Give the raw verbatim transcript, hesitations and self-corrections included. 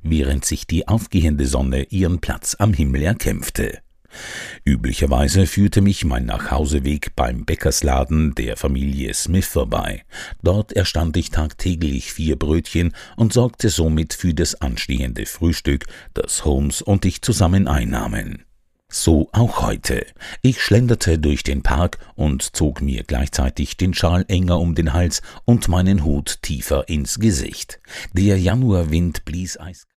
während sich die aufgehende Sonne ihren Platz am Himmel erkämpfte. Üblicherweise führte mich mein Nachhauseweg beim Bäckersladen der Familie Smith vorbei. Dort erstand ich tagtäglich vier Brötchen und sorgte somit für das anstehende Frühstück, das Holmes und ich zusammen einnahmen. So auch heute. Ich schlenderte durch den Park und zog mir gleichzeitig den Schal enger um den Hals und meinen Hut tiefer ins Gesicht. Der Januarwind blies eiskalt.